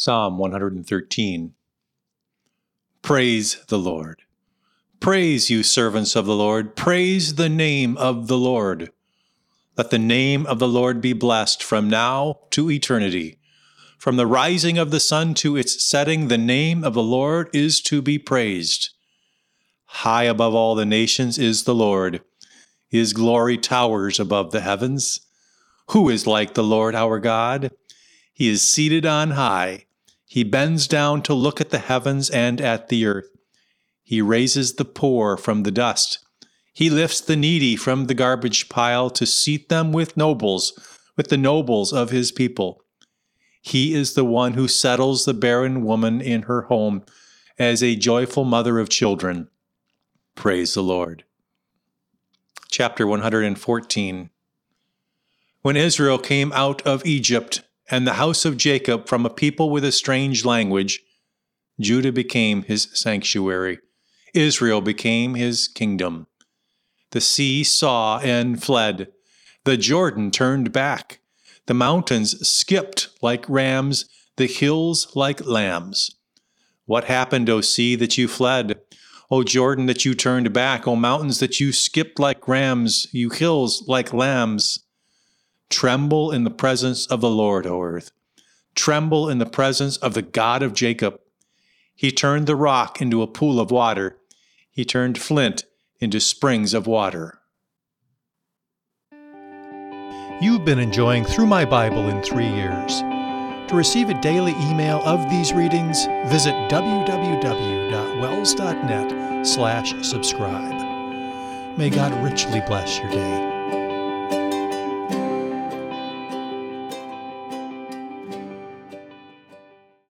Psalm 113. Praise the Lord. Praise you, servants of the Lord. Praise the name of the Lord. Let the name of the Lord be blessed from now to eternity. From the rising of the sun to its setting, the name of the Lord is to be praised. High above all the nations is the Lord. His glory towers above the heavens. Who is like the Lord our God? He is seated on high. He bends down to look at the heavens and at the earth. He raises the poor from the dust. He lifts the needy from the garbage pile to seat them with the nobles of his people. He is the one who settles the barren woman in her home as a joyful mother of children. Praise the Lord. Chapter 114. When Israel came out of Egypt, and the house of Jacob from a people with a strange language, Judah became his sanctuary. Israel became his kingdom. The sea saw and fled. The Jordan turned back. The mountains skipped like rams, the hills like lambs. What happened, O sea, that you fled? O Jordan, that you turned back? O mountains, that you skipped like rams? You hills like lambs? Tremble in the presence of the Lord, O earth. Tremble in the presence of the God of Jacob. He turned the rock into a pool of water. He turned flint into springs of water. You've been enjoying Through My Bible in 3 Years. To receive a daily email of these readings, visit www.wells.net/subscribe. May God richly bless your day.